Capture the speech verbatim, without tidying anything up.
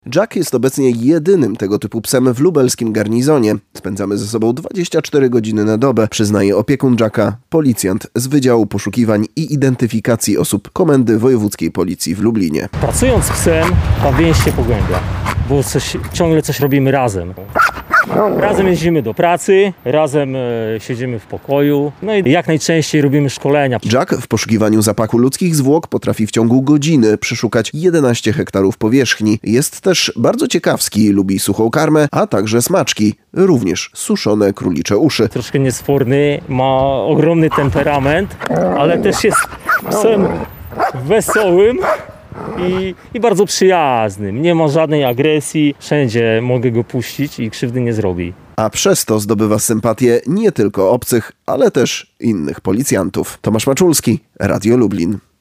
Jack jest obecnie jedynym tego typu psem w lubelskim garnizonie. Spędzamy ze sobą dwadzieścia cztery godziny na dobę, przyznaje opiekun Jacka, policjant z Wydziału Poszukiwań i Identyfikacji Osób Komendy Wojewódzkiej Policji w Lublinie. Pracując z psem, ta więź się pogłębia, bo coś, ciągle coś robimy razem. Razem jeździmy do pracy, razem e, siedzimy w pokoju, no i jak najczęściej robimy szkolenia. Jack w poszukiwaniu zapachu ludzkich zwłok potrafi w ciągu godziny przeszukać jedenaście hektarów powierzchni. Jest też bardzo ciekawski, lubi suchą karmę, a także smaczki, również suszone królicze uszy. Troszkę niesforny, ma ogromny temperament, ale też jest psem wesołym. I, I bardzo przyjaznym. Nie ma żadnej agresji, wszędzie mogę go puścić i krzywdy nie zrobi. A przez to zdobywa sympatię nie tylko obcych, ale też innych policjantów. Tomasz Maczulski, Radio Lublin.